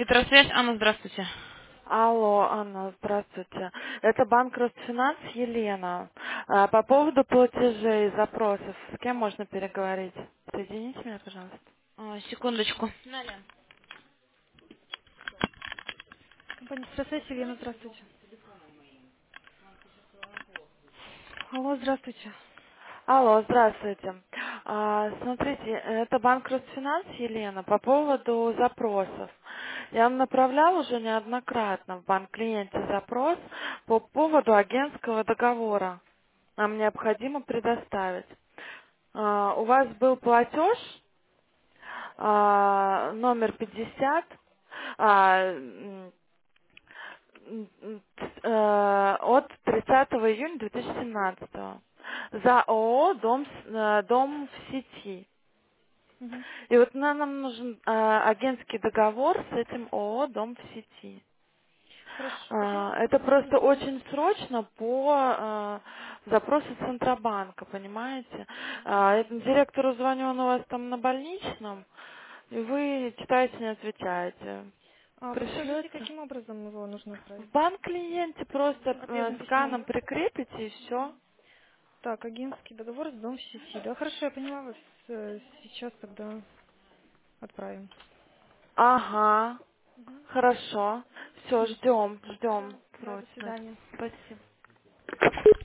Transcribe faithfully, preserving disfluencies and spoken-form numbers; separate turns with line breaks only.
Петросвязь, Анна, здравствуйте.
Алло, Анна, здравствуйте. Это банк Росфинанс, Елена. А, По поводу платежей и запросов, с кем можно переговорить? Соедините меня, пожалуйста.
А, секундочку. Нален.
Компания «Экспресс», Елена, здравствуйте. Алло, здравствуйте.
Алло, здравствуйте. А, Смотрите, это банк Росфинанс, Елена, по поводу запросов. Я вам направляла уже неоднократно в банк клиенте запрос по поводу агентского договора. Нам необходимо предоставить. А, У вас был платеж а, номер пятьдесят а, м, м, м, э, от тридцатого июня две тысячи семнадцатого за ООО «Дом, с- э, «Дом в сети».
Мгм.
И вот на- нам нужен э, агентский договор с этим ООО «Дом в сети».
Хорошо. Каким
А, Это
образом вы
просто
нужно?
очень срочно по э, запросу Центробанка, понимаете? А, это директору звоню, он у вас там на больничном, и вы читаете, не отвечаете.
А, подскажите,
Пришлете?
каким образом его нужно
В
отправить?
банк клиенте просто э,
Ответным письмом.
сканом прикрепите и все.
Так, агентский договор с дом в сети. Да, хорошо, я поняла вас. Э, Сейчас тогда отправим.
Ага,
Мгм.
хорошо. Все, ждем,
Все.
ждем
Да, до
срочно.
свидания.
Спасибо.